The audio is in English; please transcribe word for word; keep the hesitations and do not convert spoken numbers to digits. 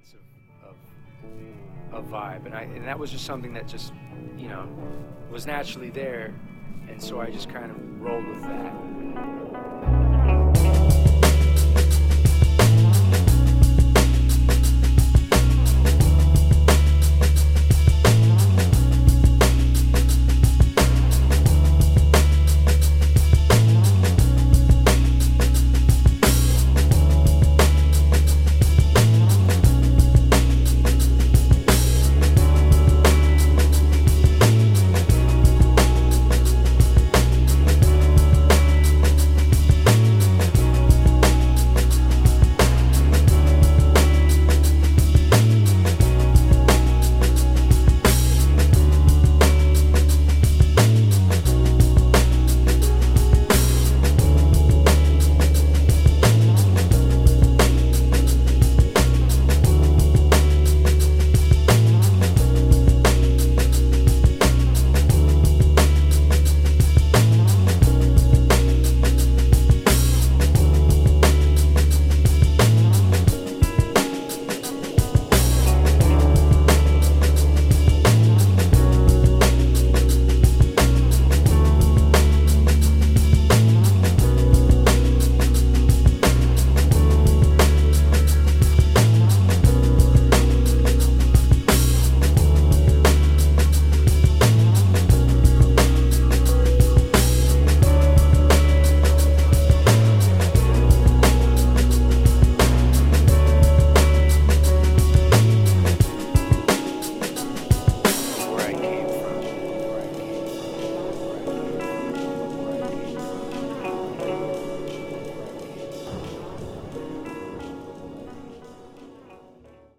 sense of, of a vibe, and I and that was just something that just, you know, was naturally there, and so I just kind of rolled with that.